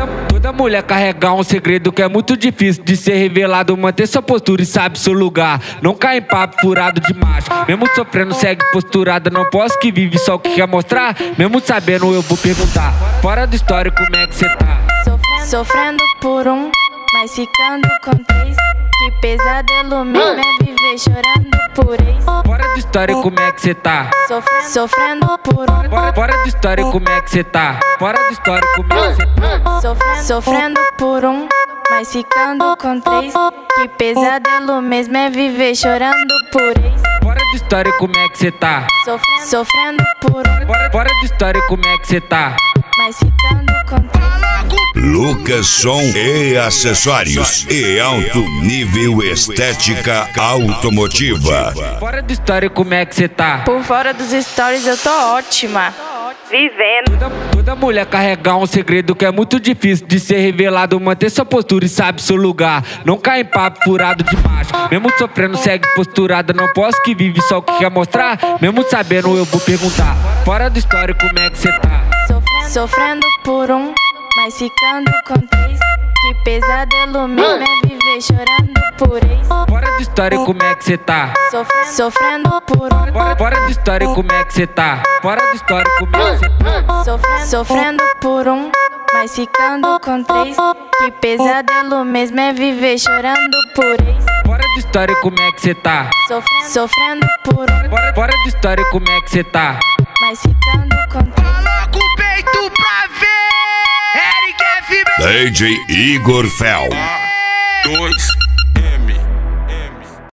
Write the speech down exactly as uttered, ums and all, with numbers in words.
Toda, toda mulher carregar um segredo que é muito difícil de ser revelado. Manter sua postura e sabe seu lugar. Não cai em papo furado de macho. Mesmo sofrendo, segue posturada. Não posso que vive só o que quer mostrar. Mesmo sabendo, eu vou perguntar. Fora do histórico, como é que cê tá? Sofrendo, sofrendo por um, mas ficando com três. Que pesadelo mesmo é viver chorando por ex. Fora do histórico, como é que cê tá? Sofrendo, sofrendo por um. Fora, fora do histórico, como é que cê tá? Fora do histórico, como é que cê tá? Sofrendo, sofrendo por um, mas ficando com três. Que pesadelo mesmo é viver chorando por ex. Fora do histórico, como é que cê tá? Sofrendo, sofrendo por um. Fora, fora do histórico, como é que cê tá? Mas ficando com três. Lucas Som e acessórios e alto nível estética automotiva. Fora do histórico, como é que cê tá? Por fora dos stories eu tô ótima. Vivendo. Toda, toda mulher carregar um segredo que é muito difícil de ser revelado. Manter sua postura e sabe seu lugar. Não cai em papo furado de macho. Mesmo sofrendo, segue posturada. Não posso que vive só o que quer mostrar. Mesmo sabendo, eu vou perguntar. Fora do histórico, como é que cê tá? Sofrendo, sofrendo por um, mas ficando com três. Que pesadelo mesmo é viver chorando por ex. Fora do histórico, como é que cê tá? Sofrendo, sofrendo por um. Fora, fora do histórico, como é que cê tá? Fora do histórico, como é que cê tá? Sofrendo, sofrendo por um, mas ficando com três. Que pesadelo mesmo é viver chorando por ex. Fora do histórico, como é que cê tá? Sofrendo, sofrendo por um. Fora, fora do histórico, como é que cê tá? Mas ficando com três. Coloca o peito pra ver. Eric F B. D J Igor Fel. Dois.